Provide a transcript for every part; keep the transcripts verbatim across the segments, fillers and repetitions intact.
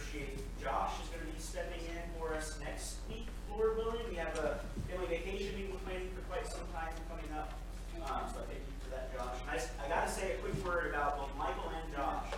appreciate Josh is going to be stepping in for us next week, Lord willing. We have a family vacation we've been planning for quite some time coming up. Um, so I thank you for that, Josh. And I, I got to say a quick word about both Michael and Josh.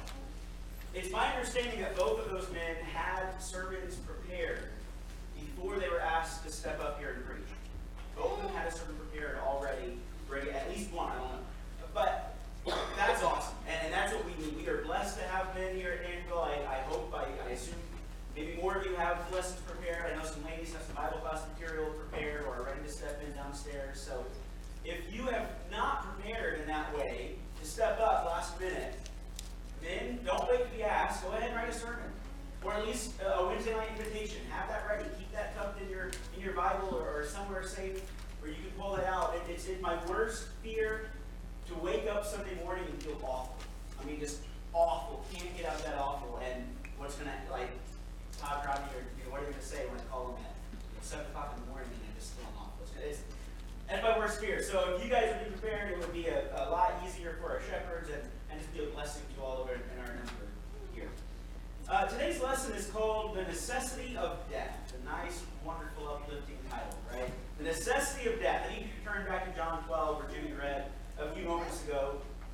It's my understanding that both of those men had sermons prepared before they were asked to step up here and preach. Both of them had a sermon prepared already, ready, at least one, I don't know. But that's awesome, and, and that's what we need. We are blessed to have men here at Danville. I, I hope, I, I assume, maybe more of you have lessons prepared. I know some ladies have some Bible class material prepared or are ready to step in downstairs. So if you have not prepared in that way to step up last minute, then don't wait to be asked. Go ahead and write a sermon, or at least a Wednesday night invitation. Have that ready. Keep that tucked in your in your Bible or, or somewhere safe where you can pull it out. It, it's in my worst fear to wake up Sunday morning and feel awful. I mean, just awful. Can't get out of that awful. And what's going to, like, Todd Rodney, or you know, what are you going to say when I call him at you know, seven o'clock in the morning and I just feel awful? It's, it's, that's my worst fear. So if you guys would be prepared, it would be a, a lot easier for our shepherds and, and just be a blessing to all of our, in our number here. Uh, today's lesson is called The Necessity of Death. A nice, wonderful, uplifting title, right? The Necessity of Death. I need you to turn back to John twelve, where Jimmy read a few moments ago.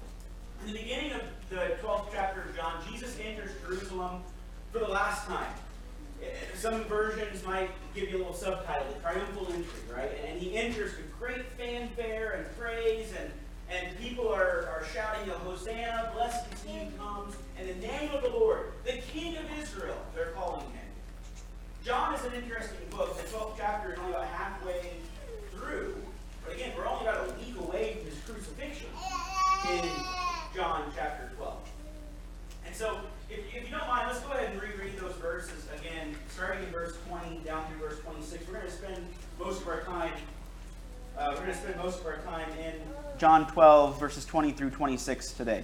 In the beginning of the twelfth chapter of John, Jesus enters Jerusalem for the last time. Some versions might give you a little subtitle, the triumphal entry, right? And he enters with great fanfare and praise, and, and people are, are shouting, Hosanna, blessed is he who comes, in the name of the Lord, the King of Israel, they're calling him. John is an interesting book. The twelfth chapter is only about halfway through. But again, we're only about a week away from his crucifixion in John chapter twelve. And so, if, if you don't mind, let's go ahead and reread those verses again, starting in verse twenty down through verse twenty-six. We're going to spend most of our time, uh, we're going to spend most of our time in John twelve, verses twenty through twenty-six today.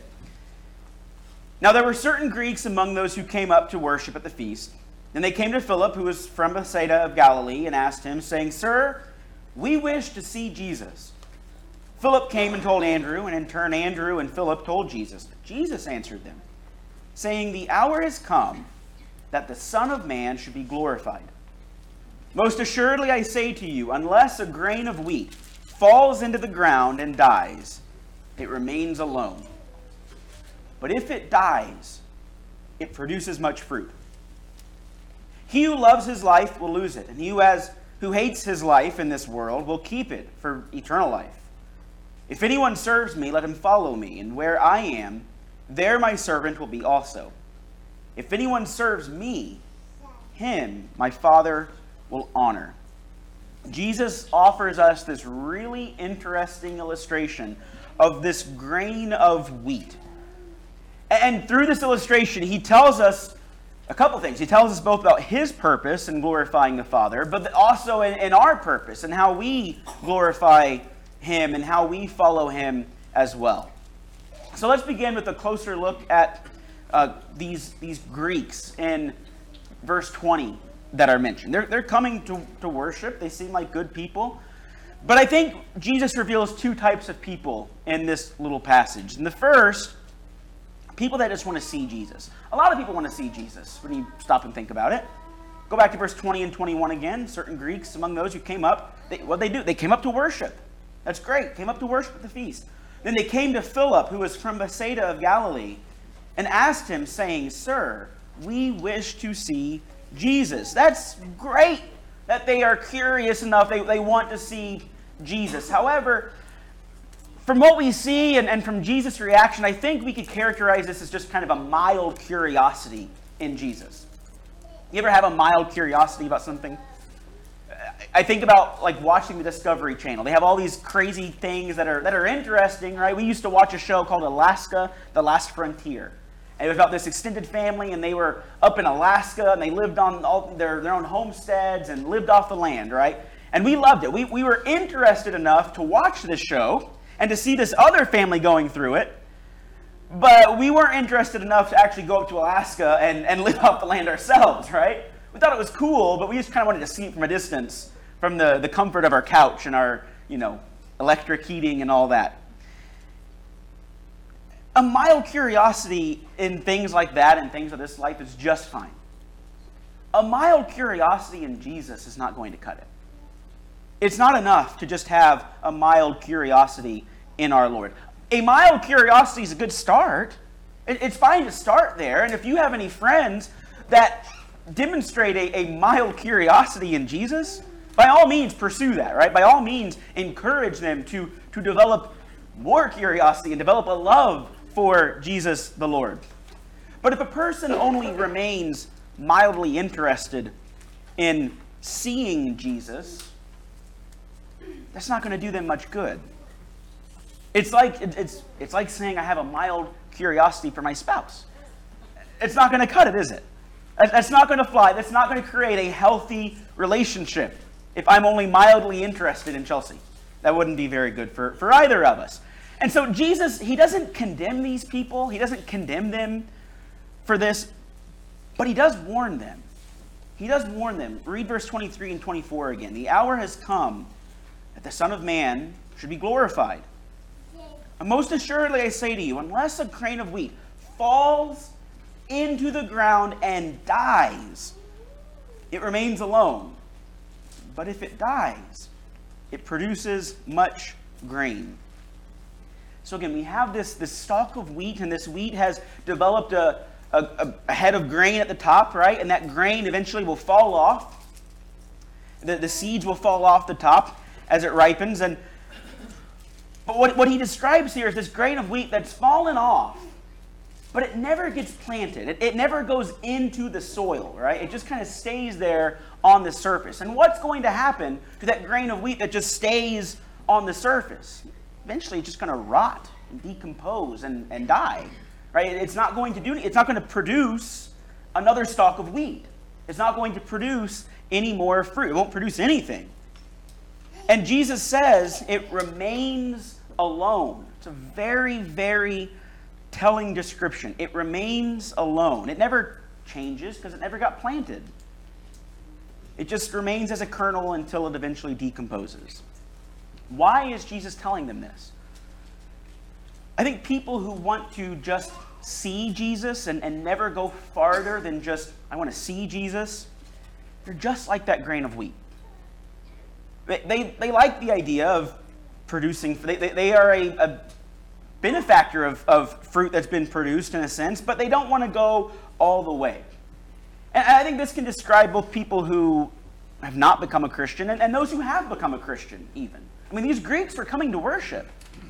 Now there were certain Greeks among those who came up to worship at the feast. And they came to Philip, who was from Bethsaida of Galilee, and asked him, saying, Sir, we wish to see Jesus. Philip came and told Andrew, and in turn Andrew and Philip told Jesus. But Jesus answered them, saying, The hour has come that the Son of Man should be glorified. Most assuredly I say to you, unless a grain of wheat falls into the ground and dies, it remains alone. But if it dies, it produces much fruit. He who loves his life will lose it, and he who has who hates his life in this world will keep it for eternal life. If anyone serves me, let him follow me, and where I am, there my servant will be also. If anyone serves me, him my Father will honor. Jesus offers us this really interesting illustration of this grain of wheat. And through this illustration, he tells us a couple things. He tells us both about his purpose in glorifying the Father, but also in, in our purpose and how we glorify him and how we follow him as well. So let's begin with a closer look at uh, these, these Greeks in verse twenty that are mentioned. They're, they're coming to, to worship. They seem like good people. But I think Jesus reveals two types of people in this little passage. And the first, people that just want to see Jesus. A lot of people want to see Jesus when you stop and think about it. Go back to verse twenty and twenty-one again. Certain Greeks among those who came up, they, what they do? They came up to worship. That's great. Came up to worship at the feast. Then they came to Philip, who was from Bethsaida of Galilee, and asked him, saying, Sir, we wish to see Jesus. That's great that they are curious enough. They, they want to see Jesus. However, from what we see and, and from Jesus' reaction, I think we could characterize this as just kind of a mild curiosity in Jesus. You ever have a mild curiosity about something? I think about like watching the Discovery Channel. They have all these crazy things that are that are interesting, right? We used to watch a show called Alaska, The Last Frontier. And it was about this extended family, and they were up in Alaska, and they lived on all their, their own homesteads and lived off the land, right? And we loved it. We, we were interested enough to watch this show and to see this other family going through it. But we weren't interested enough to actually go up to Alaska and, and live off the land ourselves, right? We thought it was cool, but we just kind of wanted to see it from a distance, from the, the comfort of our couch and our, you know, electric heating and all that. A mild curiosity in things like that and things of this life is just fine. a mild curiosity in Jesus is not going to cut it. It's not enough to just have a mild curiosity in our Lord. A mild curiosity is a good start. It's fine to start there. And if you have any friends that demonstrate a, a mild curiosity in Jesus, by all means pursue that, right? By all means encourage them to, to develop more curiosity and develop a love for Jesus the Lord. But if a person only remains mildly interested in seeing Jesus, that's not going to do them much good. It's like it's it's like saying I have a mild curiosity for my spouse. It's not going to cut it, is it? That's not going to fly. That's not going to create a healthy relationship if I'm only mildly interested in Chelsea. That wouldn't be very good for, for either of us. And so Jesus, he doesn't condemn these people. He doesn't condemn them for this, but he does warn them. He does warn them. Read verse twenty-three and twenty-four again. The hour has come that the Son of Man should be glorified. And most assuredly I say to you, unless a grain of wheat falls into the ground and dies, it remains alone. But if it dies, it produces much grain. So again, we have this, this stalk of wheat, and this wheat has developed a, a, a head of grain at the top, right? And that grain eventually will fall off. The, the seeds will fall off the top as it ripens. And But what, what he describes here is this grain of wheat that's fallen off, but it never gets planted. It, it never goes into the soil, right? It just kind of stays there on the surface. And what's going to happen to that grain of wheat that just stays on the surface? Eventually it's just going to rot and decompose and, and die, right? It's not going to do, it's not going to produce another stalk of wheat. It's not going to produce any more fruit. It won't produce anything. And Jesus says it remains alone. It's a very, very telling description. It remains alone. It never changes because it never got planted. It just remains as a kernel until it eventually decomposes. Why is Jesus telling them this? I think people who want to just see Jesus and, and never go farther than just, I want to see Jesus, they're just like that grain of wheat. They, they, they like the idea of producing, they, they, they are a, a benefactor of, of fruit that's been produced in a sense, but they don't want to go all the way. And I think this can describe both people who have not become a Christian and, and those who have become a Christian even. I mean, these Greeks were coming to worship,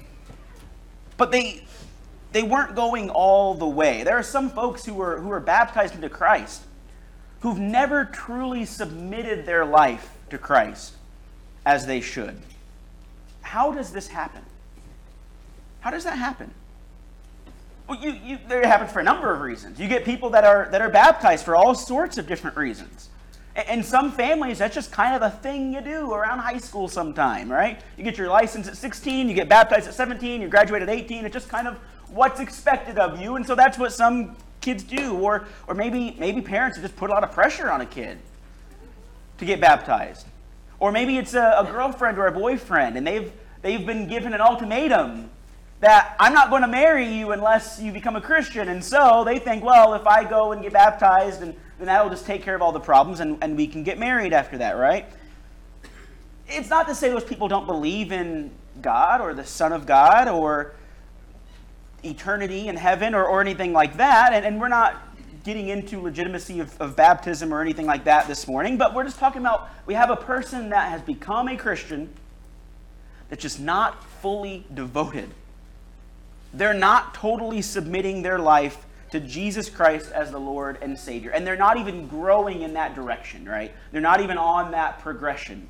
but they they weren't going all the way. There are some folks who were who were baptized into Christ who've never truly submitted their life to Christ as they should. How does this happen? How does that happen? Well, you, you, it happens for a number of reasons. You get people that are that are baptized for all sorts of different reasons. In some families, that's just kind of a thing you do around high school sometime, right? You get your license at sixteen, you get baptized at seventeen, you graduate at eighteen. It's just kind of what's expected of you, and so that's what some kids do. Or, or maybe maybe parents have just put a lot of pressure on a kid to get baptized. Or maybe it's a, a girlfriend or a boyfriend, and they've they've been given an ultimatum that I'm not going to marry you unless you become a Christian. And so they think, well, if I go and get baptized, and then that'll just take care of all the problems, and, and we can get married after that, right? It's not to say those people don't believe in God or the Son of God or eternity in heaven or, or anything like that. And, and we're not getting into legitimacy of, of baptism or anything like that this morning, but we're just talking about we have a person that has become a Christian that's just not fully devoted. They're not totally submitting their life to Jesus Christ as the Lord and Savior. And they're not even growing in that direction, right? They're not even on that progression.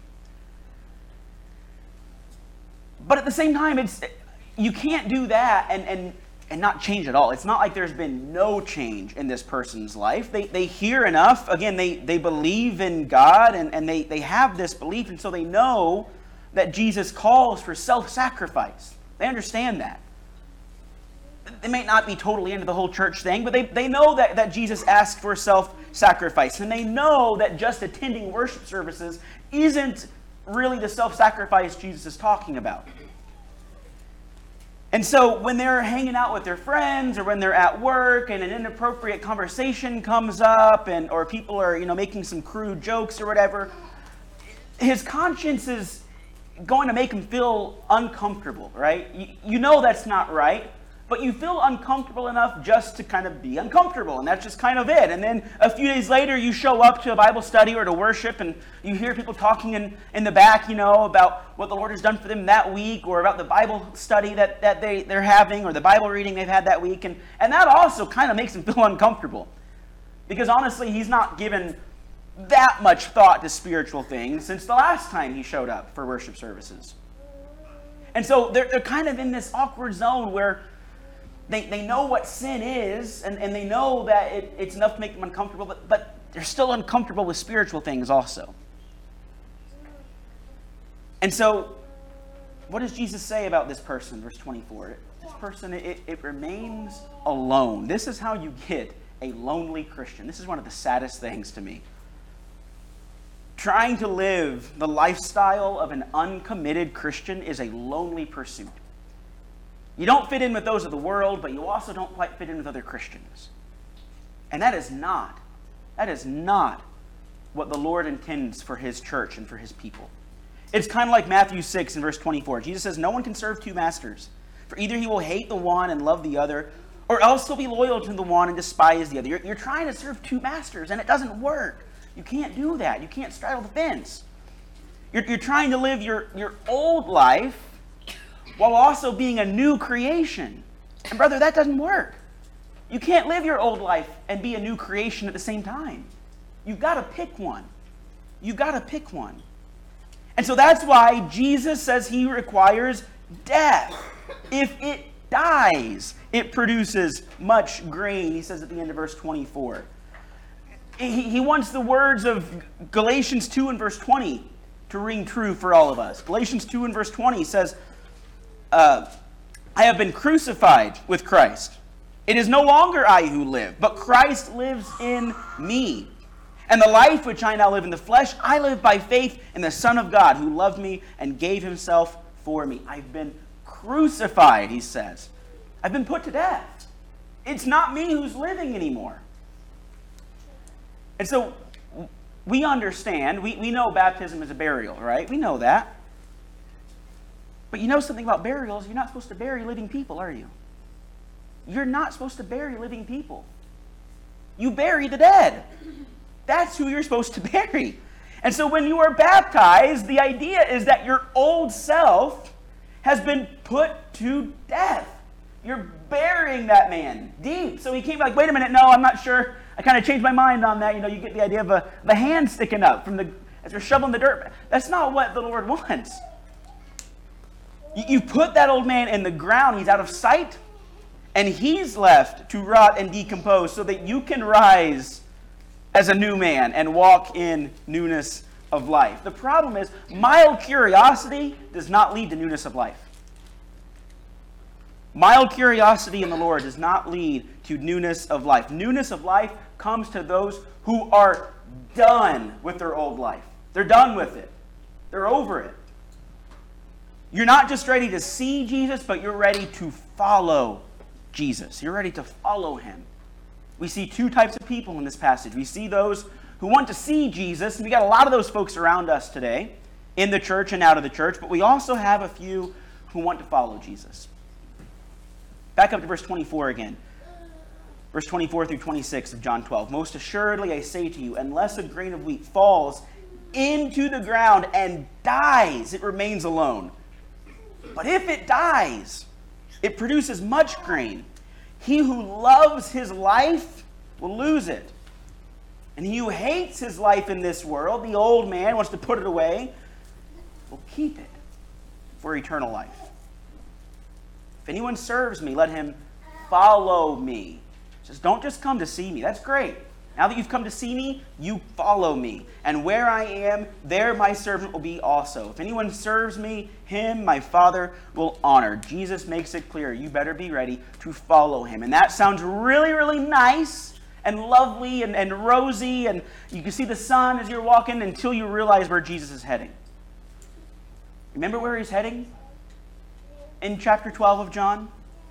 But at the same time, it's you can't do that and, and, and not change at all. It's not like there's been no change in this person's life. They they hear enough. Again, they, they believe in God and, and they, they have this belief, and so they know that Jesus calls for self-sacrifice. They understand that. They may not be totally into the whole church thing, but they, they know that, that Jesus asked for self-sacrifice. And they know that just attending worship services isn't really the self-sacrifice Jesus is talking about. And so when they're hanging out with their friends or when they're at work and an inappropriate conversation comes up and or people are, you know, making some crude jokes or whatever, his conscience is going to make him feel uncomfortable, right? You, you know that's not right, but you feel uncomfortable enough just to kind of be uncomfortable, and that's just kind of it. And then a few days later, you show up to a Bible study or to worship, and you hear people talking in, in the back, you know, about what the Lord has done for them that week, or about the Bible study that, that they, they're having, or the Bible reading they've had that week, and, and that also kind of makes him feel uncomfortable. Because honestly, he's not given that much thought to spiritual things since the last time he showed up for worship services. And so they're, they're kind of in this awkward zone where They, they know what sin is, and, and they know that it, it's enough to make them uncomfortable, but, but they're still uncomfortable with spiritual things also. And so, what does Jesus say about this person, verse twenty-four? This person, it, it remains alone. This is how you get a lonely Christian. This is one of the saddest things to me. Trying to live the lifestyle of an uncommitted Christian is a lonely pursuit. You don't fit in with those of the world, but you also don't quite fit in with other Christians. And that is not, that is not what the Lord intends for his church and for his people. It's kind of like Matthew six and verse twenty-four. Jesus says, no one can serve two masters, for either he will hate the one and love the other, or else he'll be loyal to the one and despise the other. You're, you're trying to serve two masters, and it doesn't work. You can't do that. You can't straddle the fence. You're, you're trying to live your, your old life while also being a new creation. And brother, that doesn't work. You can't live your old life and be a new creation at the same time. You've got to pick one. You've got to pick one. And so that's why Jesus says he requires death. If it dies, it produces much grain, he says at the end of verse twenty-four. He, he wants the words of Galatians two and verse twenty to ring true for all of us. Galatians two and verse twenty says, Uh, I have been crucified with Christ. It is no longer I who live, but Christ lives in me. And the life which I now live in the flesh, I live by faith in the Son of God, who loved me and gave himself for me. I've been crucified, he says. I've been put to death. It's not me who's living anymore. And so we understand, we, we know baptism is a burial, right? We know that. But you know something about burials, you're not supposed to bury living people, are you? You're not supposed to bury living people. You bury the dead. That's who you're supposed to bury. And so when you are baptized, the idea is that your old self has been put to death. You're burying that man deep. So he can't be like, wait a minute, no, I'm not sure. I kind of changed my mind on that. You know, you get the idea of a, the hand sticking up from the as they're shoveling the dirt. That's not what the Lord wants. You put that old man in the ground, he's out of sight, and he's left to rot and decompose so that you can rise as a new man and walk in newness of life. The problem is, mild curiosity does not lead to newness of life. Mild curiosity in the Lord does not lead to newness of life. Newness of life comes to those who are done with their old life. They're done with it. They're over it. You're not just ready to see Jesus, but you're ready to follow Jesus. You're ready to follow him. We see two types of people in this passage. We see those who want to see Jesus, and we got a lot of those folks around us today, in the church and out of the church, but we also have a few who want to follow Jesus. Back up to verse twenty-four again. Verse twenty-four through twenty-six of John twelve. Most assuredly I say to you, unless a grain of wheat falls into the ground and dies, it remains alone. But if it dies, it produces much grain. He who loves his life will lose it. And he who hates his life in this world, the old man, wants to put it away, will keep it for eternal life. If anyone serves me, let him follow me. He says, don't just come to see me. That's great. Now that you've come to see me, you follow me. And where I am, there my servant will be also. If anyone serves me, him my Father will honor. Jesus makes it clear, you better be ready to follow him. And that sounds really, really nice and lovely and, and rosy. And you can see the sun as you're walking until you realize where Jesus is heading. Remember where he's heading? in chapter twelve of John?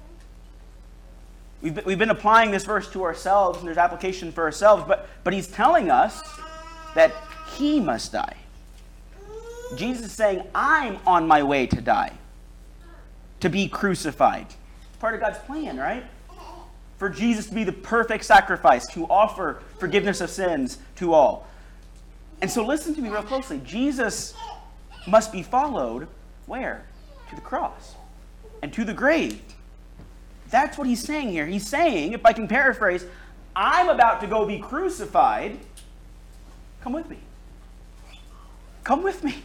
We've been, we've been applying this verse to ourselves, and there's application for ourselves, but, but he's telling us that he must die. Jesus is saying, I'm on my way to die, to be crucified. Part of God's plan, right? For Jesus to be the perfect sacrifice, to offer forgiveness of sins to all. And so listen to me real closely. Jesus must be followed where? To the cross and to the grave. That's what he's saying here. He's saying, if I can paraphrase, I'm about to go be crucified. Come with me. Come with me.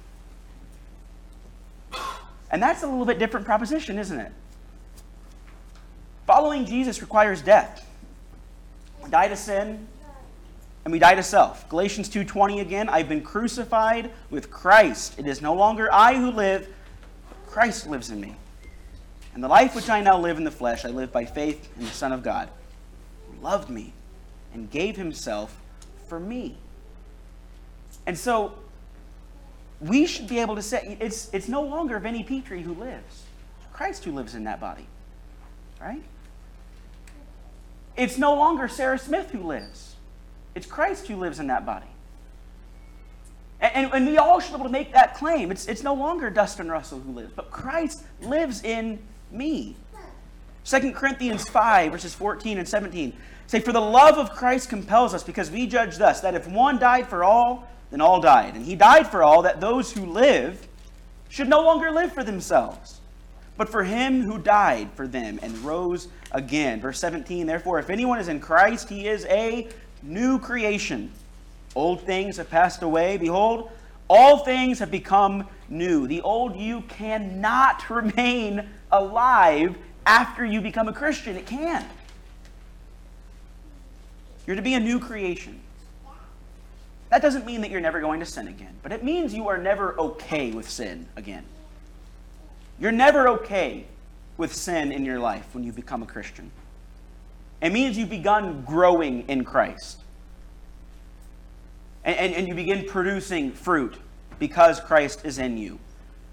And that's a little bit different proposition, isn't it? Following Jesus requires death. We die to sin, and we die to self. Galatians two twenty again, I've been crucified with Christ. It is no longer I who live, but Christ lives in me. And the life which I now live in the flesh, I live by faith in the Son of God, who loved me and gave himself for me. And so, we should be able to say, it's, it's no longer Vinnie Petrie who lives. It's Christ who lives in that body. Right? It's no longer Sarah Smith who lives. It's Christ who lives in that body. And, and, and we all should be able to make that claim. It's, it's no longer Dustin Russell who lives, but Christ lives in me. Second Corinthians five, verses fourteen and seventeen say, for the love of Christ compels us, because we judge thus, that if one died for all, then all died. And he died for all, that those who live should no longer live for themselves, but for him who died for them and rose again. Verse seventeen, therefore, if anyone is in Christ, he is a new creation. Old things have passed away. Behold, all things have become new. The old you cannot remain alive after you become a Christian. It can't. You're to be a new creation. That doesn't mean that you're never going to sin again, but it means you are never okay with sin again. You're never okay with sin in your life when you become a Christian. It means you've begun growing in Christ. And, and, and you begin producing fruit because Christ is in you.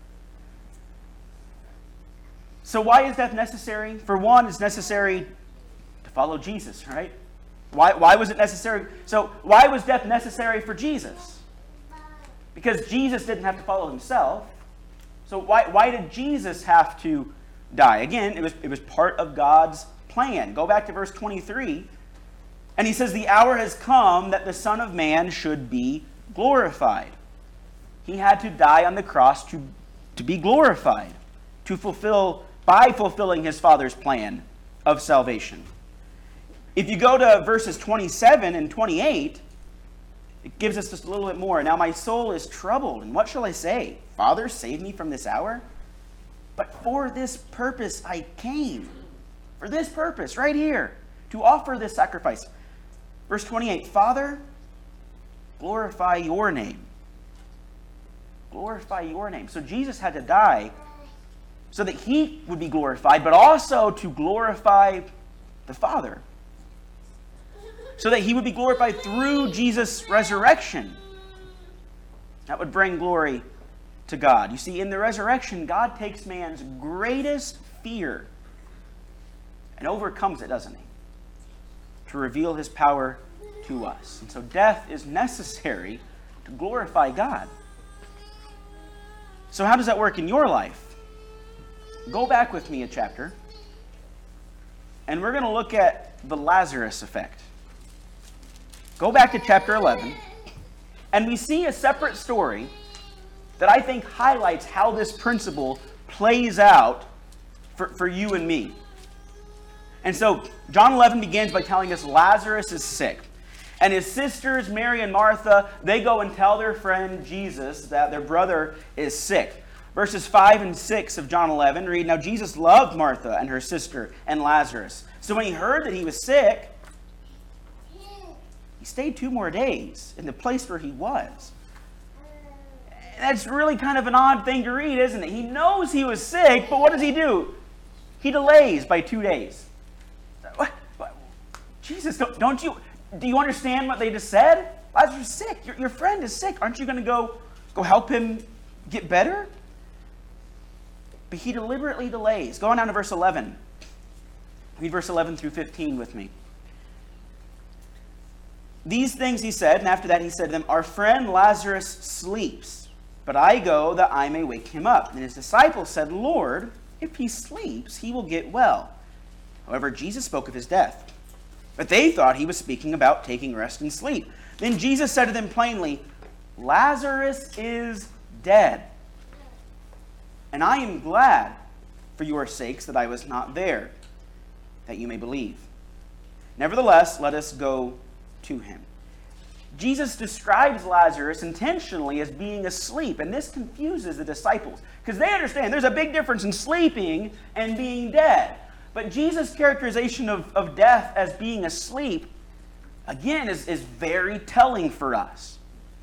So why is death necessary? For one, it's necessary to follow Jesus, right? Why, why was it necessary? So why was death necessary for Jesus? Because Jesus didn't have to follow himself. So why, why did Jesus have to die? Again, it was, it was part of God's plan. Go back to verse twenty-three. And he says, the hour has come that the Son of Man should be glorified. He had to die on the cross to, to be glorified, to fulfill, by fulfilling his Father's plan of salvation. If you go to verses twenty-seven and twenty-eight, it gives us just a little bit more. Now my soul is troubled, and what shall I say? Father, save me from this hour? But for this purpose I came. For this purpose, right here, to offer this sacrifice. Verse twenty-eight, Father, glorify your name. Glorify your name. So Jesus had to die so that he would be glorified, but also to glorify the Father. So that he would be glorified through Jesus' resurrection. That would bring glory to God. You see, in the resurrection, God takes man's greatest fear and overcomes it, doesn't he? To reveal his power to us. And so death is necessary to glorify God. So how does that work in your life? Go back with me a chapter, and we're going to look at the Lazarus effect. Go back to chapter eleven, and we see a separate story that I think highlights how this principle plays out for, for you and me. And so, John eleven begins by telling us Lazarus is sick. And his sisters, Mary and Martha, they go and tell their friend Jesus that their brother is sick. Verses five and six of John eleven read, now Jesus loved Martha and her sister and Lazarus. So when he heard that he was sick, he stayed two more days in the place where he was. That's really kind of an odd thing to read, isn't it? He knows he was sick, but what does he do? He delays by two days. What? What? Jesus, don't, don't you... Do you understand what they just said? Lazarus is sick. Your, your friend is sick. Aren't you going to go, go help him get better? But he deliberately delays. Go on down to verse eleven. Read verse eleven through fifteen with me. These things he said, and after that he said to them, our friend Lazarus sleeps, but I go that I may wake him up. And his disciples said, Lord, if he sleeps, he will get well. However, Jesus spoke of his death. But they thought he was speaking about taking rest and sleep. Then Jesus said to them plainly, Lazarus is dead. And I am glad for your sakes that I was not there, that you may believe. Nevertheless, let us go to him. Jesus describes Lazarus intentionally as being asleep, and this confuses the disciples because they understand there's a big difference in sleeping and being dead. But Jesus' characterization of, of death as being asleep, again, is, is very telling for us.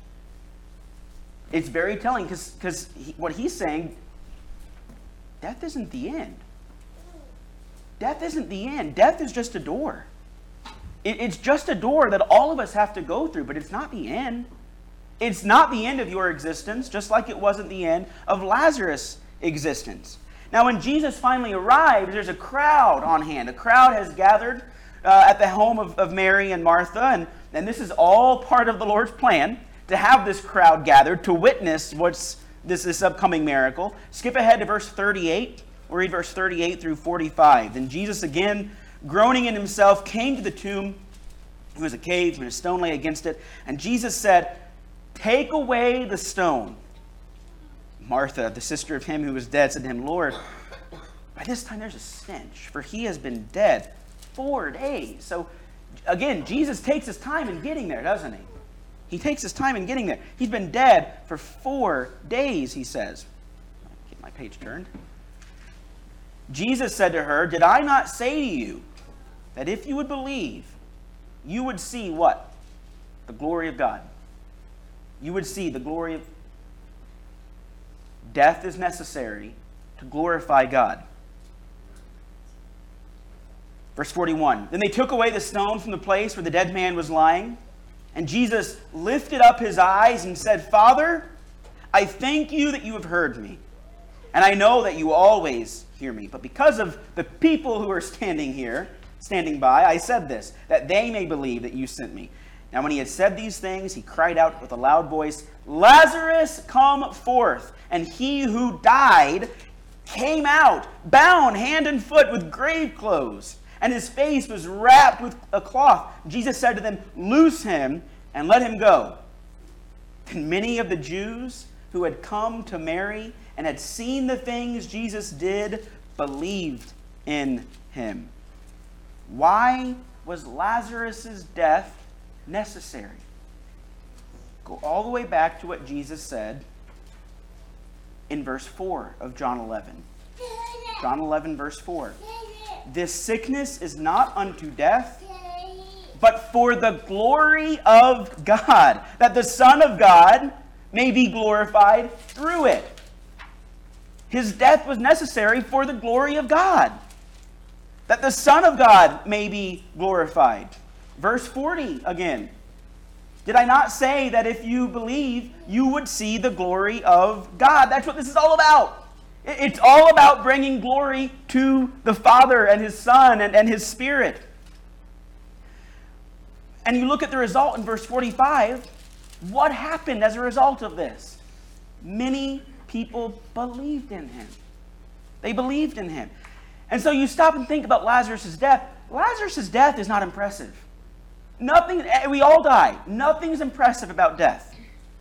It's very telling because because he, what he's saying, death isn't the end. Death isn't the end. Death is just a door. It, it's just a door that all of us have to go through, but it's not the end. It's not the end of your existence, just like it wasn't the end of Lazarus' existence. Now, when Jesus finally arrives, there's a crowd on hand. A crowd has gathered uh, at the home of, of Mary and Martha, and, and this is all part of the Lord's plan, to have this crowd gathered to witness what's this, this upcoming miracle. Skip ahead to verse thirty-eight. We'll read verse thirty-eight through forty-five. Then Jesus, again, groaning in himself, came to the tomb. It was a cave, and a stone lay against it. And Jesus said, take away the stone. Martha, the sister of him who was dead, said to him, Lord, by this time there's a stench, for he has been dead four days. So, again, Jesus takes his time in getting there, doesn't he? He takes his time in getting there. He's been dead for four days, he says. Get my page turned. Jesus said to her, did I not say to you that if you would believe, you would see what? The glory of God. You would see the glory of death is necessary to glorify God. Verse forty-one. Then they took away the stone from the place where the dead man was lying. And Jesus lifted up his eyes and said, Father, I thank you that you have heard me. And I know that you always hear me. But because of the people who are standing here, standing by, I said this, that they may believe that you sent me. Now when he had said these things, he cried out with a loud voice, Lazarus, come forth. And he who died came out, bound hand and foot with grave clothes, and his face was wrapped with a cloth. Jesus said to them, loose him and let him go. And many of the Jews who had come to Mary and had seen the things Jesus did believed in him. Why was Lazarus' death necessary? Go all the way back to what Jesus said in verse four of John eleven. John eleven, verse four. This sickness is not unto death, but for the glory of God, that the Son of God may be glorified through it. His death was necessary for the glory of God, that the Son of God may be glorified. Verse forty again. Did I not say that if you believe, you would see the glory of God? That's what this is all about. It's all about bringing glory to the Father and His Son and, and His Spirit. And you look at the result in verse forty-five. What happened as a result of this? Many people believed in Him. They believed in Him. And so you stop and think about Lazarus' death. Lazarus' death is not impressive. Nothing, we all die. Nothing's impressive about death.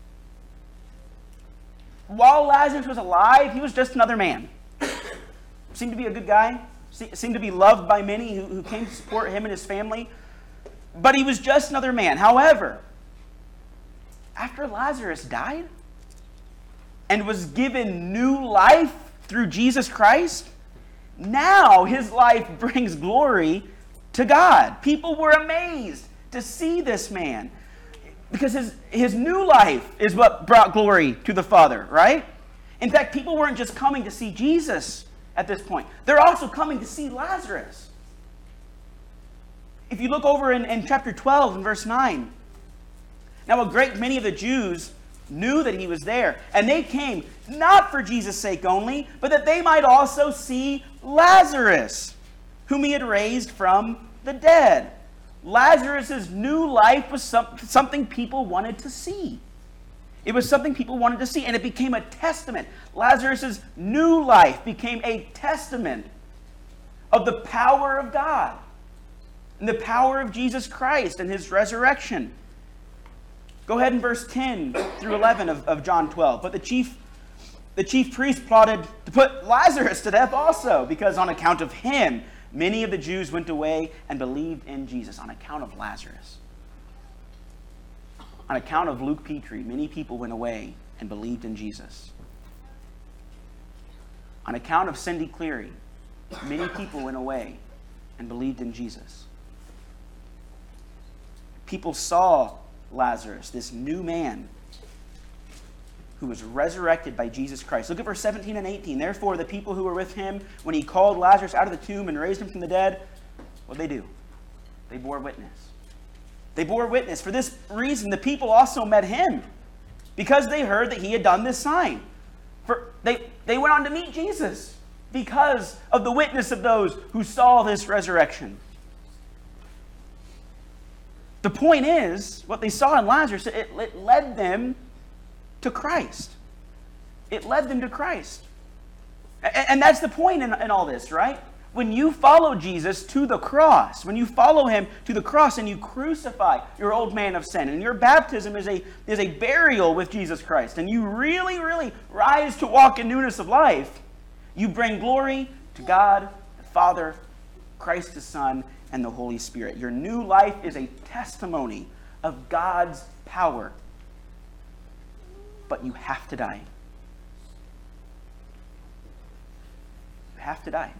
While Lazarus was alive, he was just another man. Seemed to be a good guy. Seemed to be loved by many who, who came to support him and his family. But he was just another man. However, after Lazarus died and was given new life through Jesus Christ, now his life brings glory to God. People were amazed to see this man, because his, his new life is what brought glory to the Father, right? In fact, people weren't just coming to see Jesus at this point. They're also coming to see Lazarus. If you look over in, in chapter twelve and verse nine, now a great many of the Jews knew that he was there. And they came not for Jesus' sake only, but that they might also see Lazarus, whom he had raised from the dead. Lazarus' new life was some, something people wanted to see. It was something people wanted to see, and it became a testament. Lazarus' new life became a testament of the power of God and the power of Jesus Christ and his resurrection. Go ahead in verse ten through eleven of, of John twelve. But the chief, the chief priest plotted to put Lazarus to death also, because on account of him, many of the Jews went away and believed in Jesus. On account of Lazarus. On account of Luke Petrie, many people went away and believed in Jesus. On account of Cindy Cleary, many people went away and believed in Jesus. People saw Lazarus, this new man who was resurrected by Jesus Christ. Look at verse seventeen and eighteen. Therefore, the people who were with him, when he called Lazarus out of the tomb and raised him from the dead, what did they do? They bore witness. They bore witness. For this reason, the people also met him, because they heard that he had done this sign. For they, they went on to meet Jesus because of the witness of those who saw this resurrection. The point is, what they saw in Lazarus, it, it led them to Christ. It led them to Christ. And, and that's the point in, in all this, right? When you follow Jesus to the cross, when you follow him to the cross and you crucify your old man of sin, and your baptism is a, is a burial with Jesus Christ, and you really, really rise to walk in newness of life, you bring glory to God, the Father, Christ the Son, and the Holy Spirit. Your new life is a testimony of God's power. But you have to die. You have to die.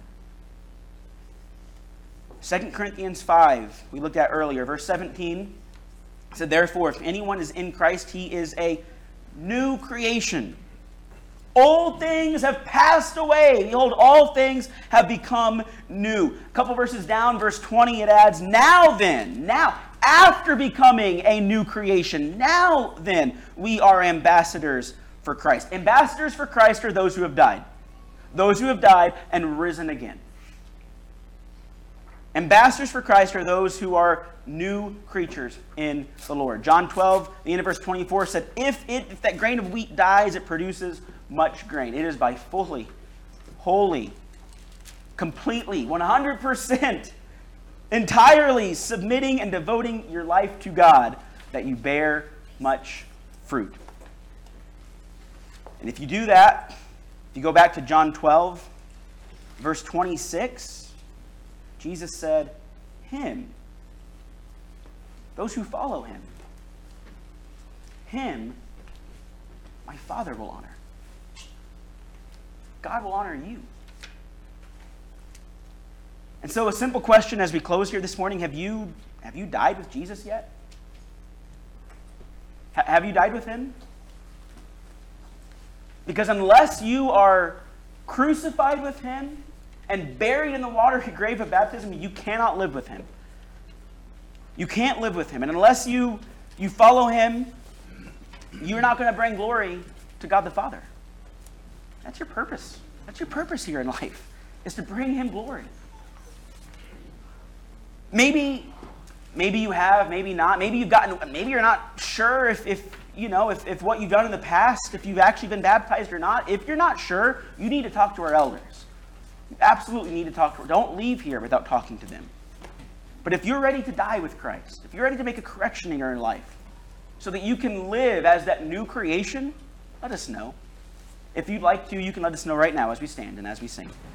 Second Corinthians five, we looked at earlier, verse seventeen, said, therefore, if anyone is in Christ, he is a new creation. Old things have passed away. Behold, all things have become new. A couple verses down, verse twenty, it adds, now then, now, after becoming a new creation, now then, we are ambassadors for Christ. Ambassadors for Christ are those who have died. Those who have died and risen again. Ambassadors for Christ are those who are new creatures in the Lord. John twelve, the end of verse twenty-four said, if, it, if that grain of wheat dies, it produces much grain. It is by fully, wholly, completely, one hundred percent, entirely submitting and devoting your life to God that you bear much fruit. And if you do that, if you go back to John twelve, verse twenty-six, Jesus said, him, those who follow him, him, my Father will honor. God will honor you. And so a simple question as we close here this morning, have you, have you died with Jesus yet? H- have you died with him? Because unless you are crucified with him and buried in the watery grave of baptism, you cannot live with him. You can't live with him. And unless you, you follow him, you're not going to bring glory to God the Father. That's your purpose. That's your purpose here in life, is to bring him glory. Maybe, maybe you have, maybe not. Maybe you've gotten, maybe you're not sure if, if you know, if, if what you've done in the past, if you've actually been baptized or not. If you're not sure, you need to talk to our elders. You absolutely need to talk to them. Don't leave here without talking to them. But if you're ready to die with Christ, if you're ready to make a correction in your life so that you can live as that new creation, let us know. If you'd like to, you can let us know right now as we stand and as we sing.